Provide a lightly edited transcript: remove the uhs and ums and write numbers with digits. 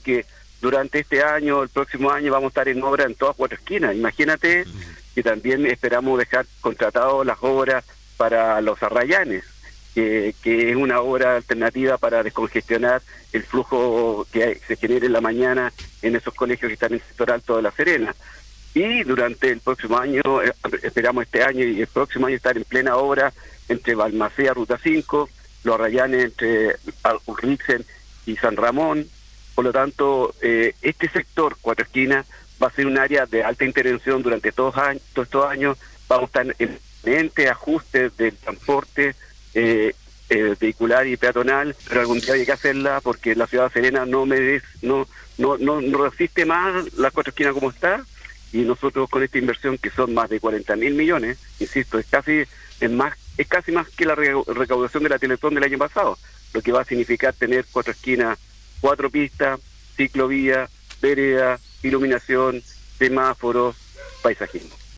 porque durante este año, el próximo año, vamos a estar en obra en todas cuatro esquinas. Imagínate que también esperamos dejar contratados las obras para los Arrayanes, que es una obra alternativa para descongestionar el flujo que se genere en la mañana en esos colegios que están en el sector alto de La Serena. Y durante el próximo año, esperamos este año y el próximo año estar en plena obra entre Balmaceda, Ruta 5, los Arrayanes entre Ulritzen y San Ramón. Por lo tanto, este sector, Cuatro Esquinas, va a ser un área de alta intervención durante todos estos años. Vamos a estar en permanente ajuste del transporte vehicular y peatonal, pero algún día hay que hacerla porque la ciudad de Serena no resiste más las Cuatro Esquinas como está, y nosotros con esta inversión que son más de 40.000 millones, insisto, es casi más que la recaudación de la Teletón del año pasado, lo que va a significar tener Cuatro Esquinas, 4 pistas, ciclovía, vereda, iluminación, semáforos, paisajismo.